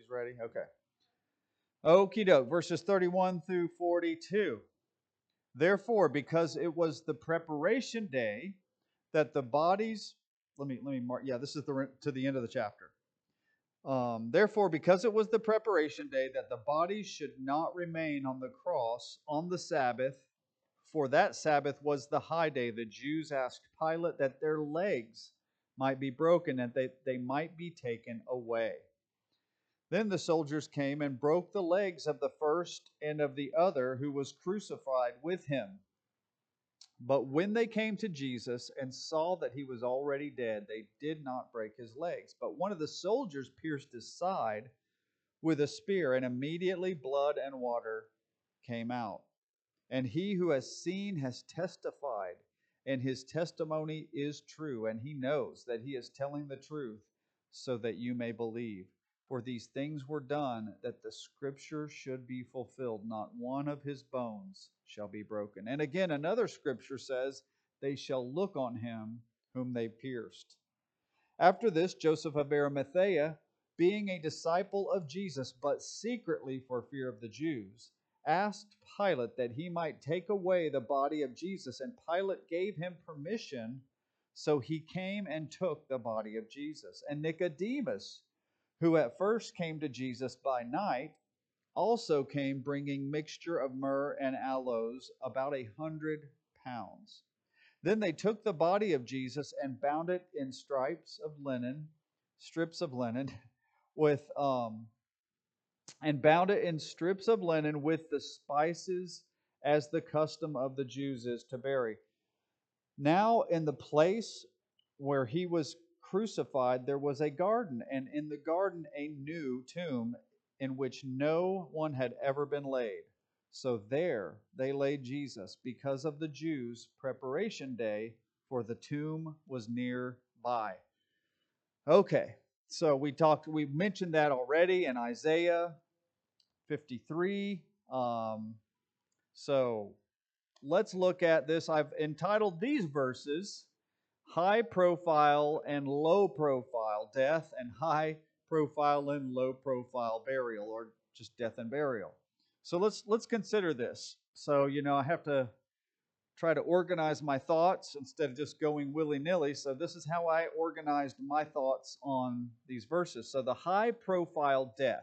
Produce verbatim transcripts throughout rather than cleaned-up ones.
ready? Okay. Okie doke. Verses thirty-one through forty-two. Therefore, because it was the preparation day that the bodies, let me let me mark. Yeah, this is the to the end of the chapter. Um, therefore, because it was the preparation day that the bodies should not remain on the cross on the Sabbath, for that Sabbath was the high day, the Jews asked Pilate that their legs might be broken and that they might be taken away. Then the soldiers came and broke the legs of the first and of the other who was crucified with him. But when they came to Jesus and saw that he was already dead, they did not break his legs. But one of the soldiers pierced his side with a spear, and immediately blood and water came out. And he who has seen has testified, and his testimony is true, and he knows that he is telling the truth, so that you may believe. For these things were done that the scripture should be fulfilled. Not one of his bones shall be broken. And again, another scripture says, they shall look on him whom they pierced. After this, Joseph of Arimathea, being a disciple of Jesus, but secretly for fear of the Jews, asked Pilate that he might take away the body of Jesus, and Pilate gave him permission, so he came and took the body of Jesus. And Nicodemus, who at first came to Jesus by night, also came bringing mixture of myrrh and aloes, about a hundred pounds. Then they took the body of Jesus and bound it in stripes of linen, strips of linen, with um, and bound it in strips of linen with the spices, as the custom of the Jews is to bury. Now in the place where he was crucified, there was a garden, and in the garden a new tomb in which no one had ever been laid. So there they laid Jesus because of the Jews' preparation day, for the tomb was nearby. Okay, so we talked, we mentioned that already in Isaiah fifty-three. Um, so let's look at this. I've entitled these verses High Profile and Low Profile Death, and High Profile and Low Profile Burial, or just Death and Burial. So let's let's consider this. So, you know, I have to try to organize my thoughts instead of just going willy-nilly. So this is how I organized my thoughts on these verses. So the high profile death.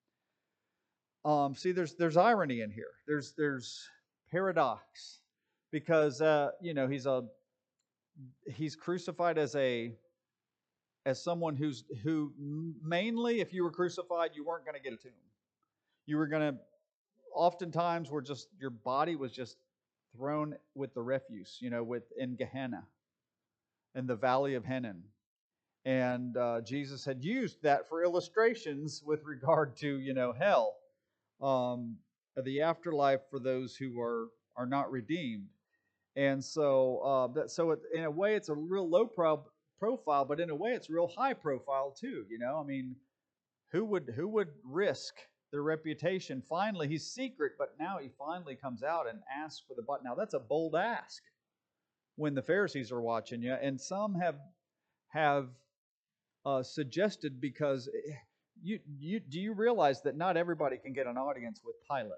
Um, see, there's there's irony in here. There's there's paradox, because uh, you know he's a he's crucified as a as someone who's who mainly, if you were crucified, you weren't going to get a tomb. You were going to, oftentimes, were just your body was just thrown with the refuse, you know, with in Gehenna, in the valley of Hinnom. And uh, Jesus had used that for illustrations with regard to, you know, hell, um, the afterlife for those who are are not redeemed. And so, uh, that so it, in a way, it's a real low pro- profile, but in a way, it's real high profile too. You know, I mean, who would who would risk their reputation? Finally, he's secret, but now he finally comes out and asks for the body. Now that's a bold ask when the Pharisees are watching you, and some have have uh, suggested, because you you do you realize that not everybody can get an audience with Pilate,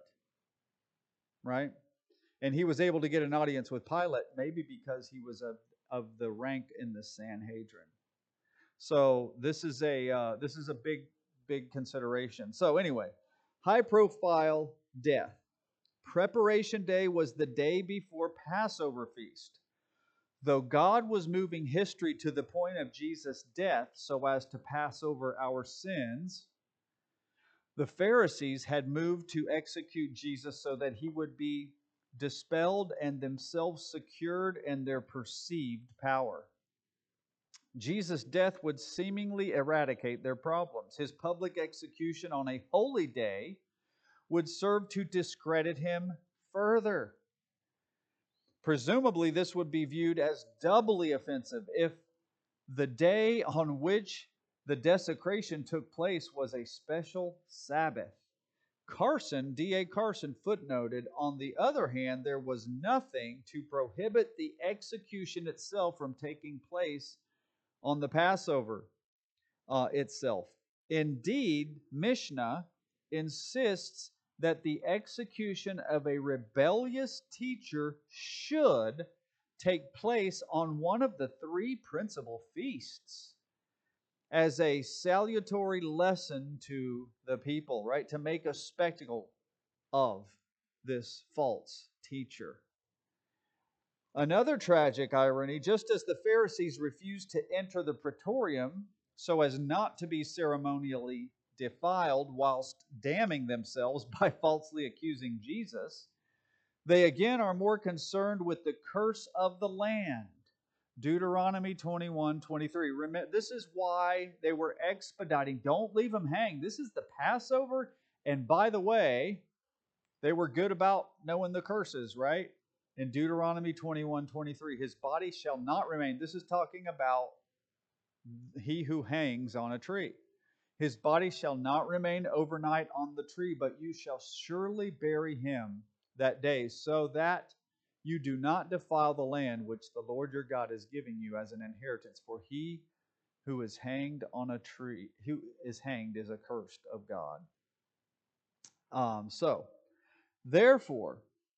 right? And he was able to get an audience with Pilate, maybe because he was of, of the rank in the Sanhedrin. So this is a uh, this is a big big consideration. So anyway, high profile death. Preparation day was the day before Passover feast. Though God was moving history to the point of Jesus' death so as to pass over our sins, the Pharisees had moved to execute Jesus so that he would be dispelled and themselves secured in their perceived power. Jesus' death would seemingly eradicate their problems. His public execution on a holy day would serve to discredit him further. Presumably, this would be viewed as doubly offensive if the day on which the desecration took place was a special Sabbath. Carson, D A Carson, footnoted, on the other hand, there was nothing to prohibit the execution itself from taking place on the Passover uh, itself. Indeed, Mishnah insists that the execution of a rebellious teacher should take place on one of the three principal feasts as a salutary lesson to the people, right? To make a spectacle of this false teacher. Another tragic irony, just as the Pharisees refused to enter the praetorium so as not to be ceremonially defiled whilst damning themselves by falsely accusing Jesus, they again are more concerned with the curse of the land. Deuteronomy twenty-one twenty-three. Remember, this is why they were expediting. Don't leave them hang. This is the Passover. And by the way, they were good about knowing the curses, right? In Deuteronomy twenty-one twenty-three, his body shall not remain. This is talking about he who hangs on a tree. His body shall not remain overnight on the tree, but you shall surely bury him that day, so that you do not defile the land which the Lord your God is giving you as an inheritance. For he who is hanged on a tree, who is hanged, is accursed of God. Um, so, therefore,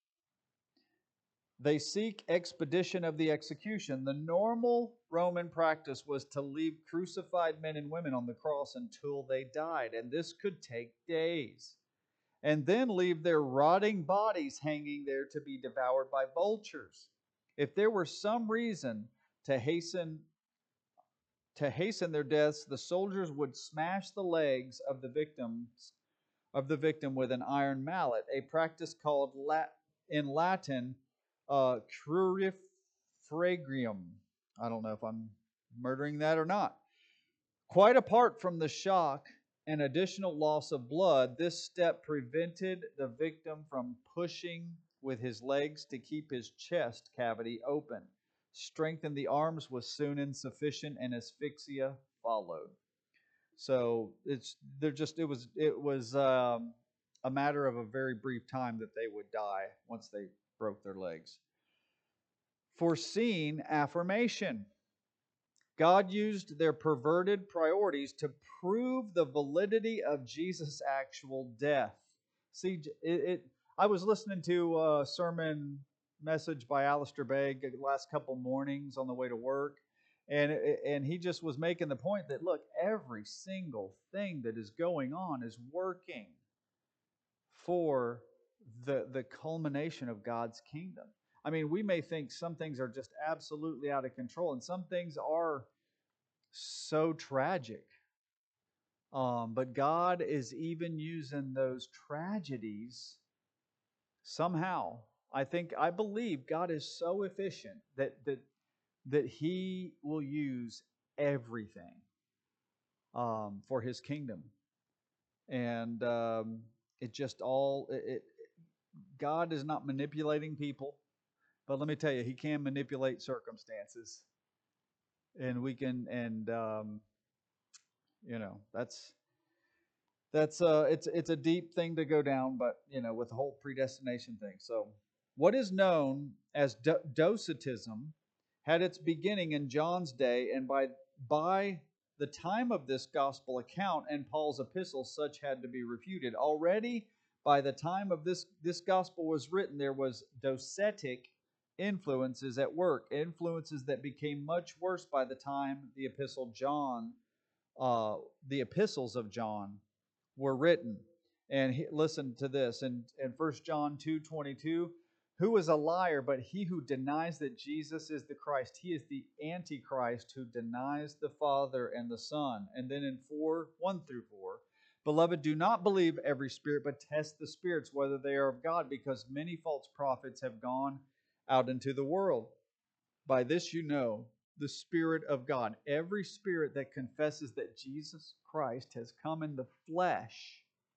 they seek expedition of the execution. The normal Roman practice was to leave crucified men and women on the cross until they died, and this could take days, and then leave their rotting bodies hanging there to be devoured by vultures. If there were some reason to hasten to hasten their deaths, the soldiers would smash the legs of the victims of the victim with an iron mallet, a practice called lat, in Latin uh, crurifragium. I don't know if I'm murdering that or not. Quite apart from the shock and additional loss of blood, this step prevented the victim from pushing with his legs to keep his chest cavity open. Strength in the arms was soon insufficient, and asphyxia followed. So it's they're just it was it was um, a matter of a very brief time that they would die once they broke their legs. Foreseen affirmation. God used their perverted priorities to prove the validity of Jesus' actual death. See, it, it I was listening to a sermon message by Alistair Begg the last couple mornings on the way to work, and and he just was making the point that, look, every single thing that is going on is working for the the culmination of God's kingdom. I mean, we may think some things are just absolutely out of control, and some things are so tragic. Um, but God is even using those tragedies somehow. I think, I believe God is so efficient that that that He will use everything um, for His kingdom, and um, it just all it, it. God is not manipulating people, but let me tell you, He can manipulate circumstances, and we can, and um, you know, that's that's uh, it's it's a deep thing to go down, but you know, with the whole predestination thing. So, what is known as Do- Docetism had its beginning in John's day, and by by the time of this gospel account and Paul's epistles, such had to be refuted. Already, by the time of this this gospel was written, there was docetic influences at work, influences that became much worse by the time the epistle John, uh, the epistles of John were written. And he, listen to this in, in First John two twenty-two. Who is a liar but he who denies that Jesus is the Christ? He is the Antichrist who denies the Father and the Son. And then in four, one through four, beloved, do not believe every spirit, but test the spirits whether they are of God, because many false prophets have gone out into the world. By this you know the Spirit of God. Every spirit that confesses that Jesus Christ has come in the flesh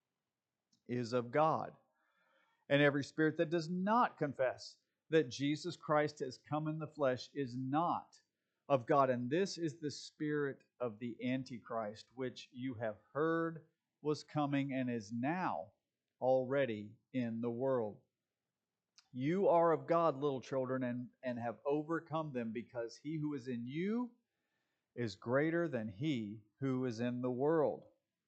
is of God. And every spirit that does not confess that Jesus Christ has come in the flesh is not of God. And this is the spirit of the Antichrist, which you have heard was coming and is now already in the world. You are of God, little children, and, and have overcome them, because he who is in you is greater than he who is in the world.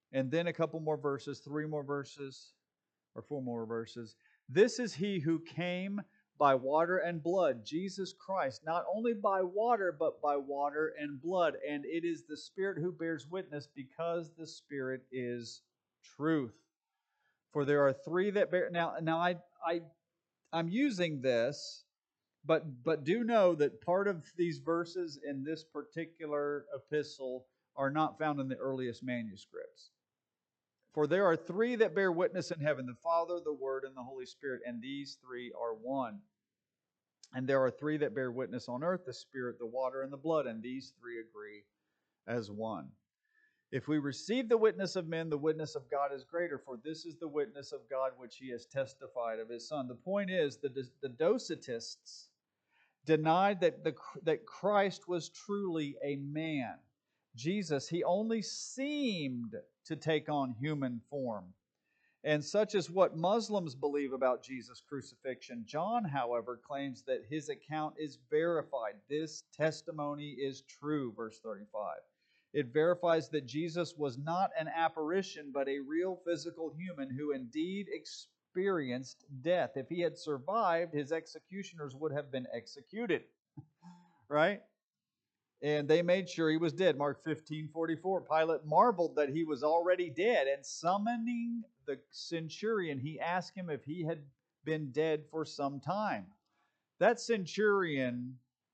And then a couple more verses, three more verses, or four more verses. This is he who came by water and blood, Jesus Christ, not only by water, but by water and blood. And it is the Spirit who bears witness, because the Spirit is truth. For there are three that bear. Now, now I, I, I'm using this, but but do know that part of these verses in this particular epistle are not found in the earliest manuscripts. For there are three that bear witness in heaven, the Father, the Word, and the Holy Spirit, and these three are one. And there are three that bear witness on earth, the Spirit, the water, and the blood, and these three agree as one. If we receive the witness of men, the witness of God is greater, for this is the witness of God which he has testified of his Son. The point is, the, the Docetists denied that, the, that Christ was truly a man. Jesus, he only seemed to take on human form. And such is what Muslims believe about Jesus' crucifixion. John, however, claims that his account is verified. This testimony is true, verse thirty-five. It verifies that Jesus was not an apparition, but a real physical human who indeed experienced death. If he had survived, his executioners would have been executed. Right? And they made sure he was dead. Mark fifteen forty-four. Pilate marveled that he was already dead, and summoning the centurion, he asked him if he had been dead for some time. That centurion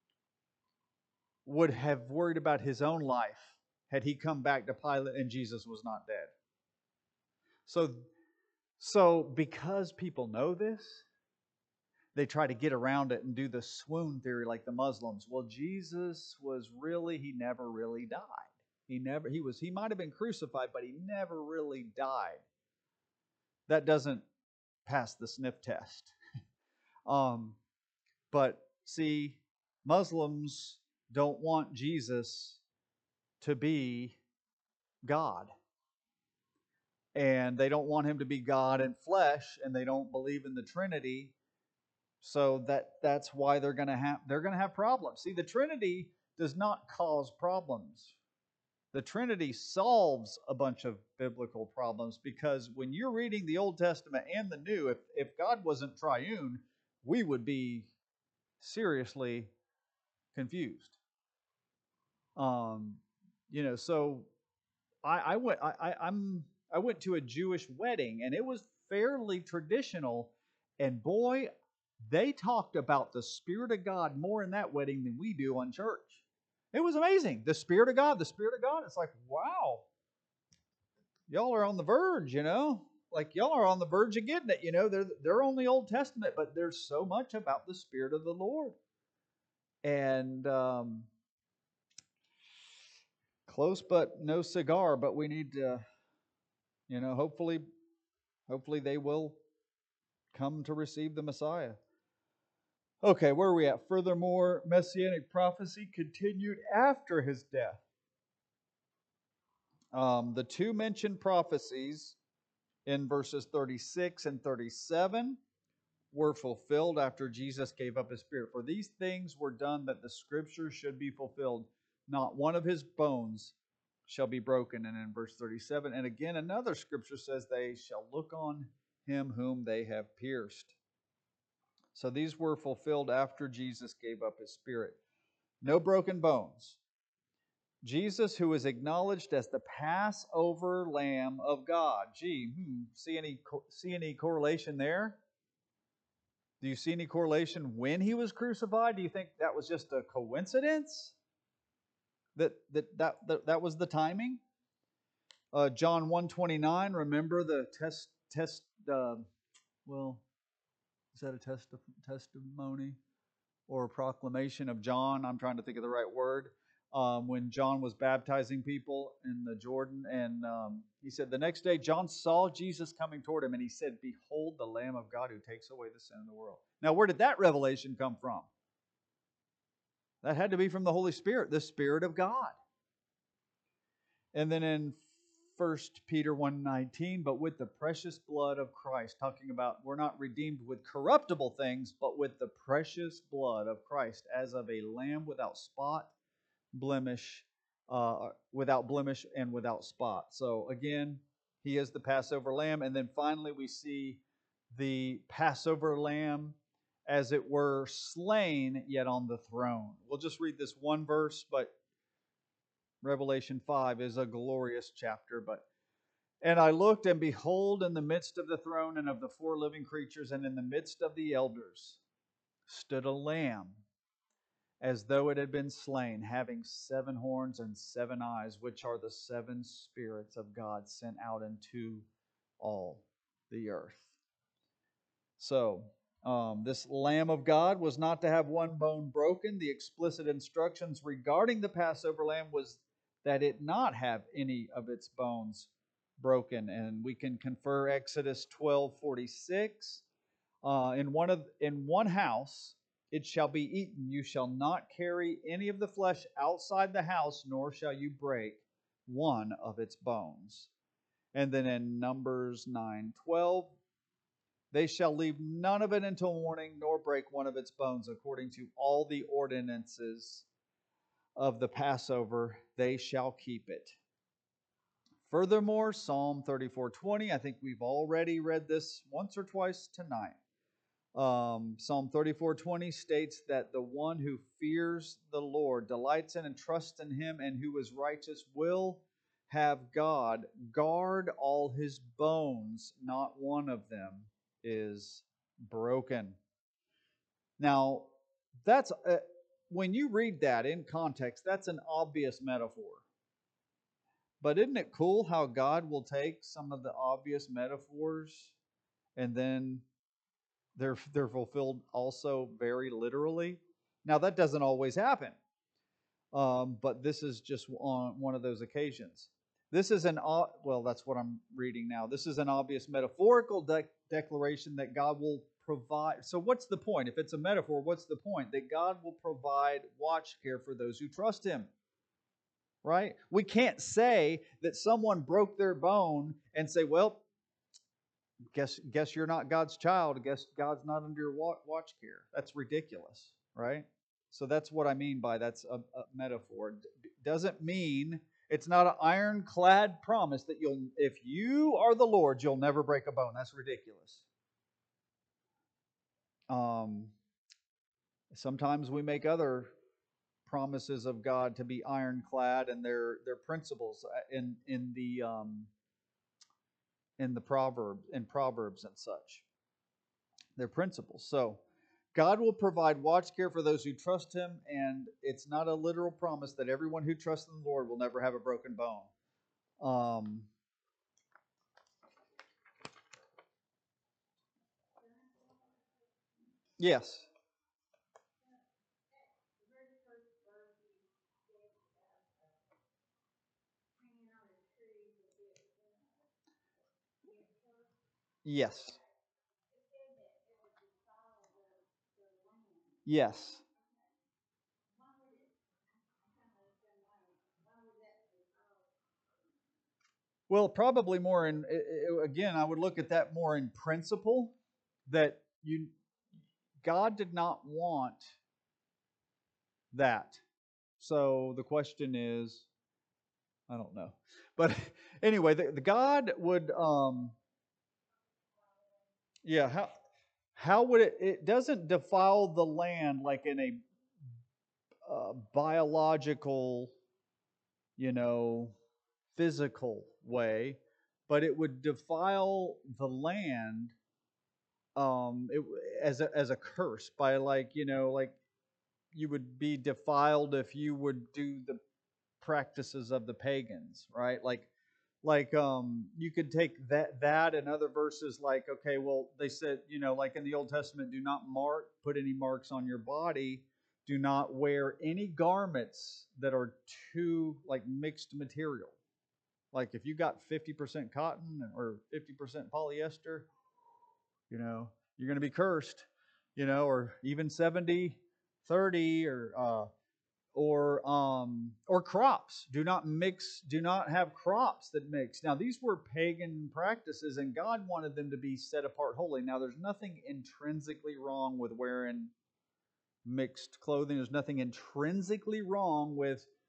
would have worried about his own life had he come back to Pilate and Jesus was not dead. So, so because people know this, they try to get around it and do the swoon theory like the Muslims. Well, Jesus was really, he never really died. He never, he was, he might have been crucified, but he never really died. That doesn't pass the sniff test. um, but see, Muslims don't want Jesus to be God. And they don't want him to be God in flesh, and they don't believe in the Trinity. So that that's why they're going to have they're going to have problems. See, the Trinity does not cause problems. The Trinity solves a bunch of biblical problems, because when you're reading the Old Testament and the New, if if God wasn't triune, we would be seriously confused. Um, you know, so I, I went I, I I'm I went to a Jewish wedding, and it was fairly traditional, and boy, they talked about the Spirit of God more in that wedding than we do on church. It was amazing. The Spirit of God, the Spirit of God. It's like, wow, y'all are on the verge, you know? Like, y'all are on the verge of getting it, you know? They're, they're only Old Testament, but there's so much about the Spirit of the Lord. And um, close but no cigar, but we need to, you know, hopefully, hopefully they will come to receive the Messiah. Okay, where are we at? Furthermore, messianic prophecy continued after his death. Um, the two mentioned prophecies in verses thirty-six and thirty-seven were fulfilled after Jesus gave up his spirit. For these things were done that the scriptures should be fulfilled. Not one of his bones shall be broken. And in verse thirty-seven, and again another scripture says, they shall look on him whom they have pierced. So these were fulfilled after Jesus gave up his spirit. No broken bones. Jesus, who is acknowledged as the Passover Lamb of God. Gee, hmm, see any see any correlation there? Do you see any correlation when he was crucified? Do you think that was just a coincidence? That that that that, that was the timing? Uh, John one twenty-nine. Remember the test test. Uh, well, is that a test testimony or a proclamation of John? I'm trying to think of the right word. Um, when John was baptizing people in the Jordan, and um, he said the next day John saw Jesus coming toward him, and he said, "Behold, the Lamb of God who takes away the sin of the world." Now, where did that revelation come from? That had to be from the Holy Spirit, the Spirit of God. And then in First Peter one nineteen, but with the precious blood of Christ, talking about we're not redeemed with corruptible things, but with the precious blood of Christ, as of a lamb without spot, blemish, uh, without blemish and without spot. So again, he is the Passover lamb. And then finally, we see the Passover lamb, as it were, slain, yet on the throne. We'll just read this one verse, but Revelation five is a glorious chapter. But and I looked, and behold, in the midst of the throne and of the four living creatures, and in the midst of the elders, stood a lamb, as though it had been slain, having seven horns and seven eyes, which are the seven spirits of God sent out into all the earth. So, um, this Lamb of God was not to have one bone broken. The explicit instructions regarding the Passover lamb was that it not have any of its bones broken. And we can confer Exodus twelve forty-six. Uh, in one of in one house it shall be eaten. You shall not carry any of the flesh outside the house, nor shall you break one of its bones. And then in Numbers nine twelve, they shall leave none of it until morning, nor break one of its bones, according to all the ordinances of the Passover, they shall keep it. Furthermore, Psalm thirty-four twenty, I think we've already read this once or twice tonight. Um, Psalm thirty-four twenty states that the one who fears the Lord, delights in and trusts in Him, and who is righteous will have God guard all his bones, not one of them is broken. Now, that's uh, when you read that in context, that's an obvious metaphor. But isn't it cool how God will take some of the obvious metaphors and then they're they're fulfilled also very literally? Now, that doesn't always happen, um, but this is just on one of those occasions. This is an well, that's what I'm reading now. This is an obvious metaphorical de- declaration that God will provide. So, what's the point? If it's a metaphor, what's the point? That God will provide watch care for those who trust Him. Right? We can't say that someone broke their bone and say, "Well, guess guess you're not God's child. Guess God's not under your watch care." That's ridiculous, right? So that's what I mean by that's a, a metaphor. D- doesn't mean it's not an ironclad promise that you'll, if you are the Lord, you'll never break a bone. That's ridiculous. Um, sometimes we make other promises of God to be ironclad, and their their principles in in the um, in the proverb in Proverbs and such. Their principles. So God will provide watch care for those who trust Him, and it's not a literal promise that everyone who trusts in the Lord will never have a broken bone. Um, yes. Yes. Yes. Well, probably more in, again, I would look at that more in principle, that you God did not want that. So the question is, I don't know. But anyway, the, the God would um yeah, how how would it it doesn't defile the land like in a uh, biological, you know, physical way, but it would defile the land um it, as a as a curse, by, like, you know, like you would be defiled if you would do the practices of the pagans, right? Like like um you could take that that and other verses, like, okay, well, they said, you know, like in the Old Testament, do not mark put any marks on your body, do not wear any garments that are too, like, mixed material. Like if you got fifty percent cotton or fifty percent polyester, you know, you're going to be cursed, you know, or even seventy thirty, or uh or um or crops. Do not mix, do not have crops that mix. Now, these were pagan practices, and God wanted them to be set apart holy. Now, there's nothing intrinsically wrong with wearing mixed clothing. There's nothing intrinsically wrong with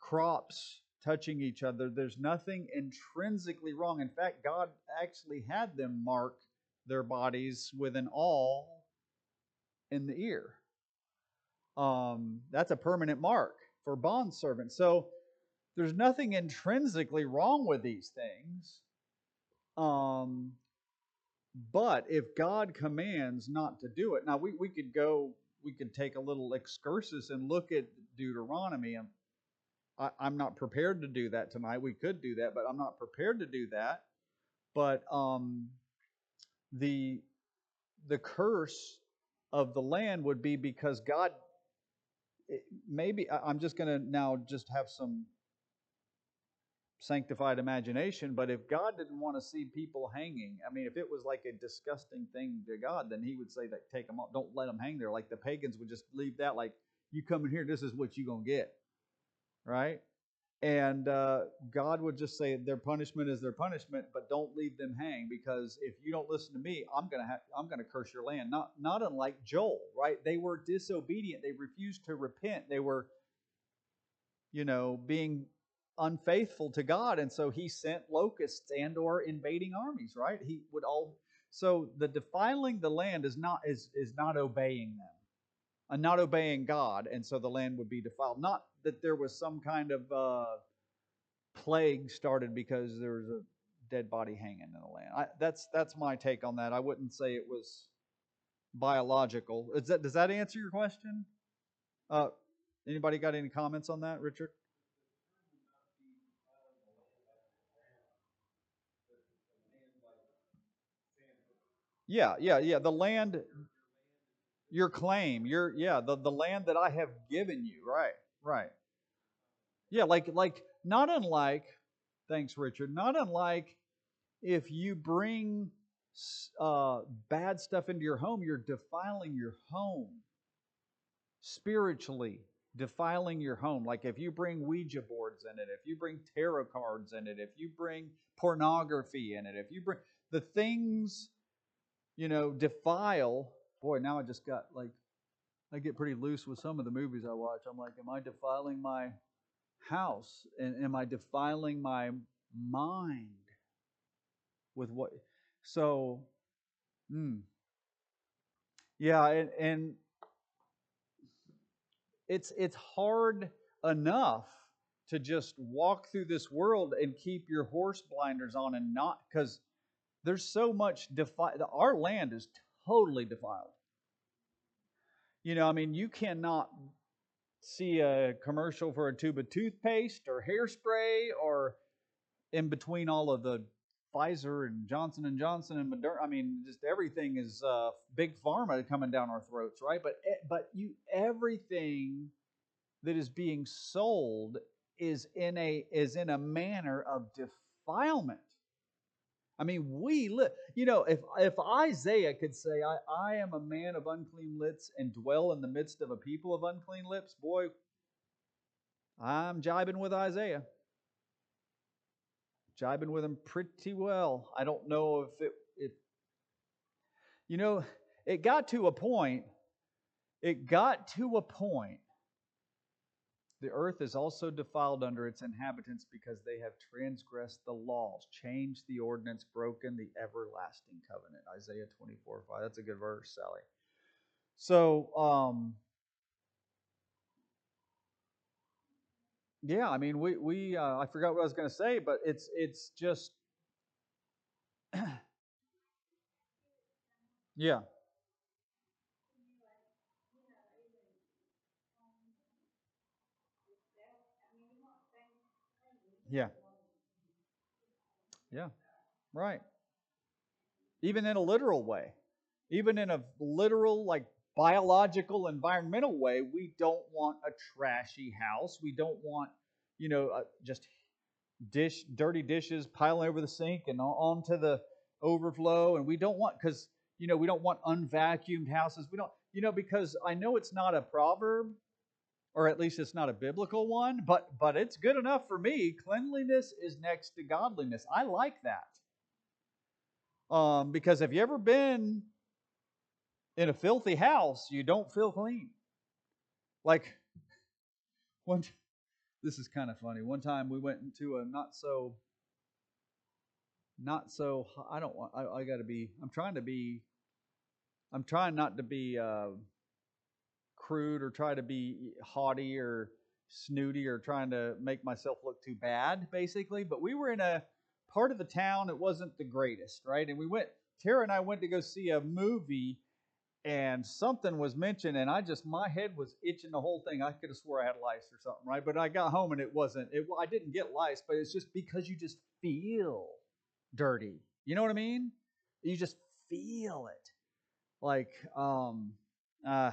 crops touching each other. There's nothing intrinsically wrong. In fact, God actually had them mark their bodies with an awl in the ear. Um, that's a permanent mark for bondservants. So there's nothing intrinsically wrong with these things. Um, but if God commands not to do it, now we, we could go, we could take a little excursus and look at Deuteronomy. And I, I'm not prepared to do that tonight. We could do that, but I'm not prepared to do that. But um, the the curse of the land would be because God, maybe I'm just going to now just have some sanctified imagination, but if God didn't want to see people hanging, I mean, if it was like a disgusting thing to God, then he would say that take them off, don't let them hang there. Like the pagans would just leave that, like, you come in here, this is what you're going to get, right? And uh, God would just say their punishment is their punishment, but don't leave them hang, because if you don't listen to me, I'm gonna have, I'm gonna curse your land. Not not unlike Joel, right? They were disobedient. They refused to repent. They were, you know, being unfaithful to God, and so he sent locusts and or invading armies, right? He would all so the defiling the land is not is is not obeying them, and not obeying God, and so the land would be defiled. Not that there was some kind of uh, plague started because there was a dead body hanging in the land. I, that's that's my take on that. I wouldn't say it was biological. Is that, does that answer your question? Uh, anybody got any comments on that, Richard? Yeah, yeah, yeah. The land, your claim, your yeah, the, the land that I have given you. Right, right. Yeah, like like not unlike, thanks, Richard. Not unlike if you bring uh, bad stuff into your home, you're defiling your home spiritually. Defiling your home. Like if you bring Ouija boards in it, if you bring tarot cards in it, if you bring pornography in it, if you bring the things, you know, defile. Boy, now I just got like, I get pretty loose with some of the movies I watch. I'm like, am I defiling my house? And am I defiling my mind with what? So, mm, yeah, and, and it's it's hard enough to just walk through this world and keep your horse blinders on and not, because there's so much defi- our land is totally defiled. You know, I mean, you cannot see a commercial for a tube of toothpaste or hairspray, or in between all of the Pfizer and Johnson and Johnson and Moderna. I mean, just everything is uh, big pharma coming down our throats, right? But but you everything that is being sold is in a is in a manner of defilement. I mean, we live, you know, if if Isaiah could say, I, I am a man of unclean lips and dwell in the midst of a people of unclean lips, boy, I'm jibing with Isaiah. Jibing with him pretty well. I don't know if it, it you know, it got to a point, it got to a point the earth is also defiled under its inhabitants because they have transgressed the laws, changed the ordinance, broken the everlasting covenant. Isaiah twenty-four five. That's a good verse, Sally. So, um, yeah, I mean, we, we uh, I forgot what I was going to say, but it's it's just, yeah. Yeah. Yeah. Right. Even in a literal way. Even in a literal, like biological, environmental way, we don't want a trashy house. We don't want, you know, uh, just dish, dirty dishes piling over the sink and onto the overflow. And we don't want, because, you know, we don't want unvacuumed houses. We don't, you know, because I know it's not a proverb, or at least it's not a biblical one, but but it's good enough for me. Cleanliness is next to godliness. I like that. Um, because have you ever been in a filthy house, you don't feel clean. Like one this is kind of funny. One time we went into a not so, not so. I don't want. I, I got to be. I'm trying to be. I'm trying not to be uh, crude or try to be haughty or snooty or trying to make myself look too bad, basically. But we were in a part of the town that wasn't the greatest, right? And we went. Tara and I went to go see a movie, and something was mentioned, and I just, my head was itching the whole thing. I could have swore I had lice or something, right? But I got home and it wasn't. It, I didn't get lice, but it's just because you just feel dirty. You know what I mean? You just feel it. Like, um, uh,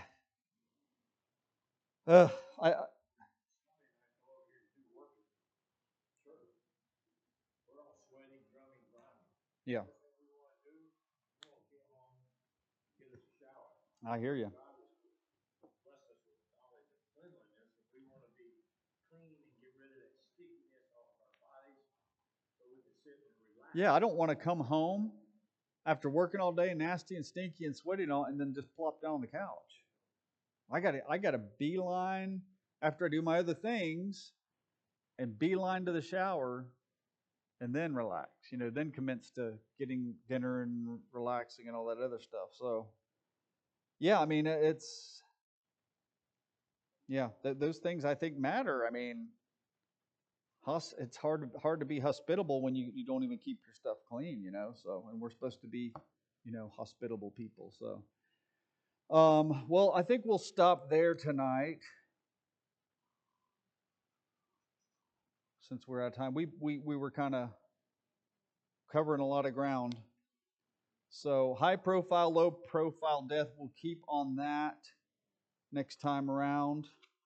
uh I, I yeah. I hear you. Yeah, I don't want to come home after working all day, nasty and stinky and sweaty and all, and then just plop down on the couch. I got to I got to beeline after I do my other things and beeline to the shower and then relax. You know, then commence to getting dinner and relaxing and all that other stuff. So, yeah, I mean, it's yeah, th- those things I think matter. I mean, hus- it's hard hard to be hospitable when you, you don't even keep your stuff clean. You know, so and we're supposed to be, you know, hospitable people. So, um, well, I think we'll stop there tonight. Since we're out of time, we we we were kind of covering a lot of ground. So high profile, low profile death, we'll keep on that next time around.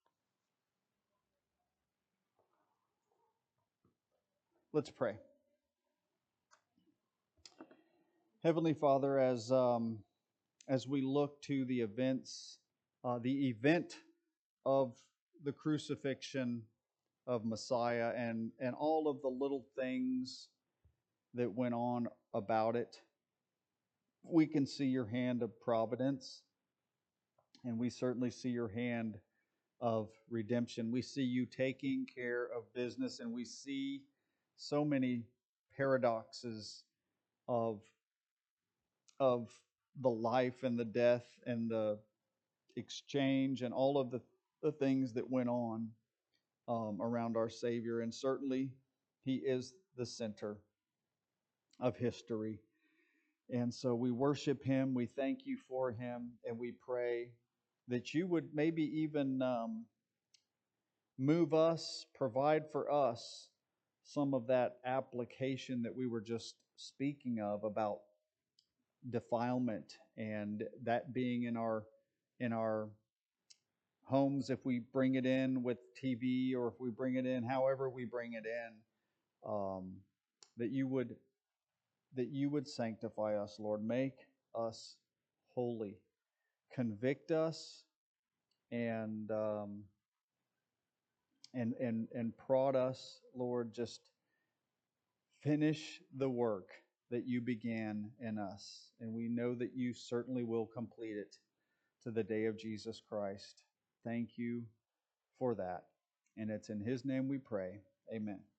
Let's pray. Heavenly Father, as um, as we look to the events, uh, the event of the crucifixion of Messiah and and all of the little things that went on about it, we can see your hand of providence, and we certainly see your hand of redemption. We see you taking care of business, and we see so many paradoxes of of the life and the death and the exchange and all of the, the things that went on um, around our Savior. And certainly, He is the center of history. And so we worship Him, we thank you for Him, and we pray that you would maybe even um, move us, provide for us some of that application that we were just speaking of about defilement and that being in our in our homes, if we bring it in with T V or if we bring it in however we bring it in, um, that you would that you would sanctify us, Lord. Make us holy, convict us, and um, and and and prod us, Lord. Just finish the work that you began in us, and we know that you certainly will complete it to the day of Jesus Christ. Thank you for that. And it's in His name we pray. Amen.